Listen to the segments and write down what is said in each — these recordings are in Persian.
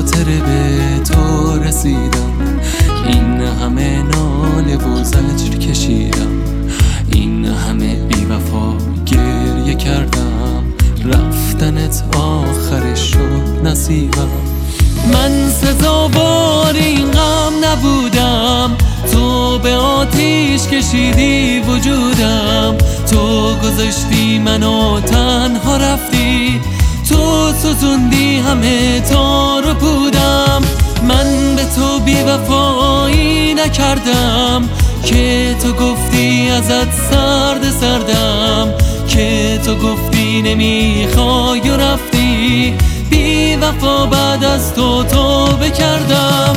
خاطر به تو رسیدم، این همه ناله و زجر کشیدم، این همه بی‌وفا گریه کردم، رفتنت آخرش شد نصیبم. من سزاوار این غم نبودم، تو به آتیش کشیدی وجودم، تو گذاشتی منو تنها رفتی، تو سوزوندی همه تار و پودم. من به تو بی‌وفایی نکردم که تو گفتی ازت سردم، که تو گفتی نمیخوای و رفتی، بی‌وفا بعد از تو توبه کردم.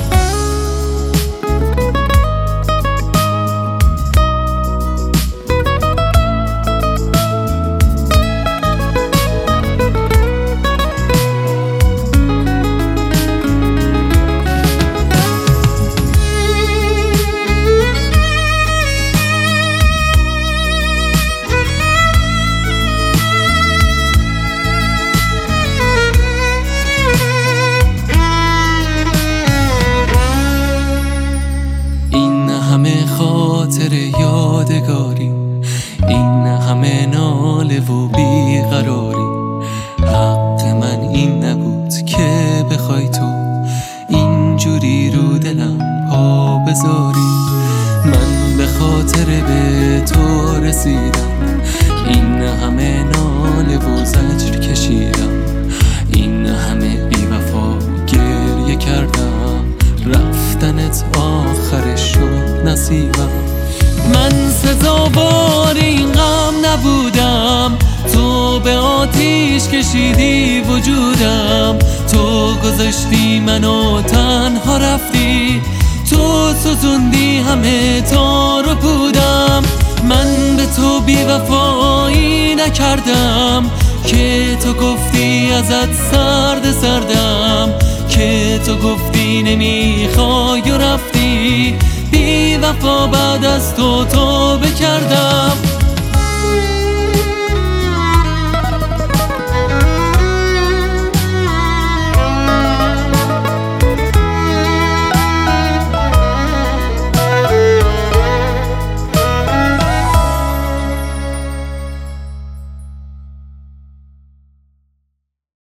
خاطر یادگاری، این همه ناله و بیقراری، حق من این نبود که بخوای تو اینجوری رو دلم پا بذاری. من به خاطر به تو رسیدم، این همه ناله و زجر کشیدم، این همه بی‌وفا گریه کردم، رفتنت آخرش شد نصیبم. من سزاوار این غم نبودم، تو به آتیش کشیدی وجودم، تو گذاشتی منو تنها رفتی، تو سوزوندی همه تار و پودم. من به تو بی‌وفایی نکردم که تو گفتی ازت سردم، که تو گفتی نمیخوای و رفتی، بی‌وفا بعد از تو توبه کردم.